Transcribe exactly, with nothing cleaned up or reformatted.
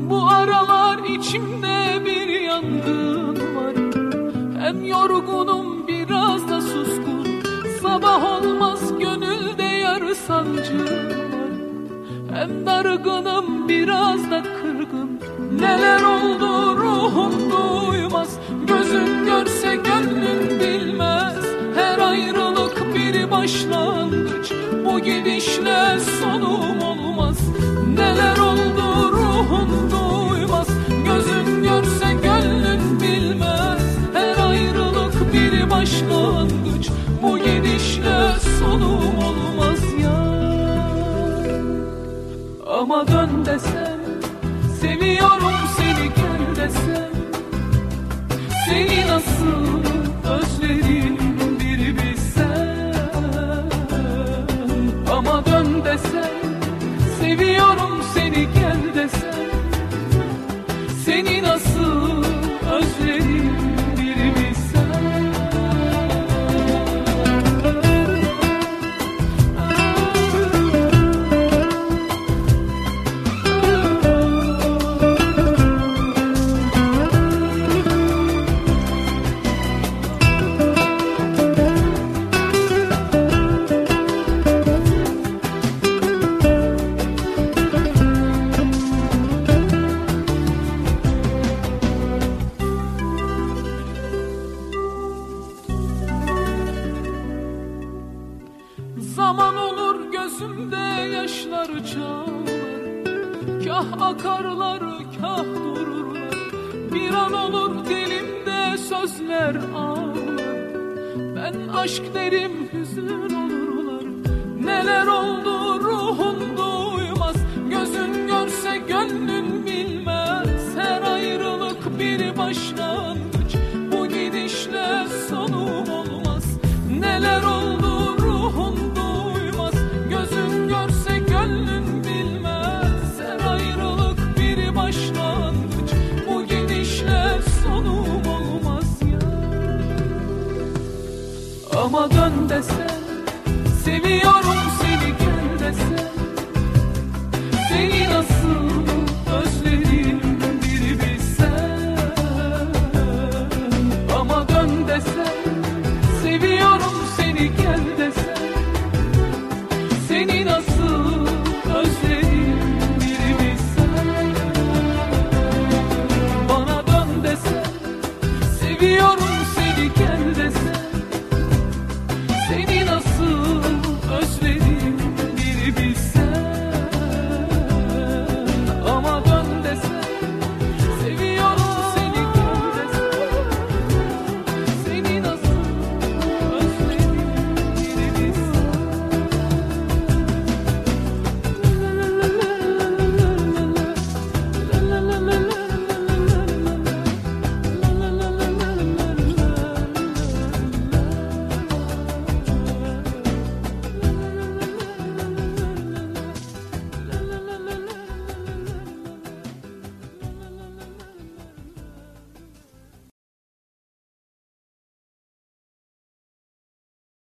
Bu aralar içimde bir yangın var. Hem yorgunum biraz da suskun. Sabah olmaz gönülde yarı sancı var. Hem dargınım biraz da kırgın. Neler oldu ruhum duymaz. Gözün görse gönlün bilmez. Her ayrılık bir başlangıç. Bu gidişle sonum olmaz. Neler oldu ruhum duymaz. Gözün görse gönlün bilmez. Her ayrılık bir başlangıç. Bu gidişle sonum olmaz ya. Ama dön desem, seviyorum seni gel desem, seni nasıl özledim bir bilsen. Ama dön desem, seviyorum seni gel desem, seni nasıl özledim bir bilsen. Zaman olur gözümde yaşlar çağlar. Kah akarlar kah dururlar. Bir an olur dilimde sözler ağlar. Ben aşk derim hüzün olurlar. Neler oldu ruhum duymaz. Gözün görse gönlün bilmez. Her ayrılık bir başlangıç. Bu gidişle sonum olmaz. Neler oldu ruhum duymaz. Gözün görse gönlün bilmez. Her ayrılık bir başlangıç. Bu gidişle sonum olmaz ya. Ama dön desem,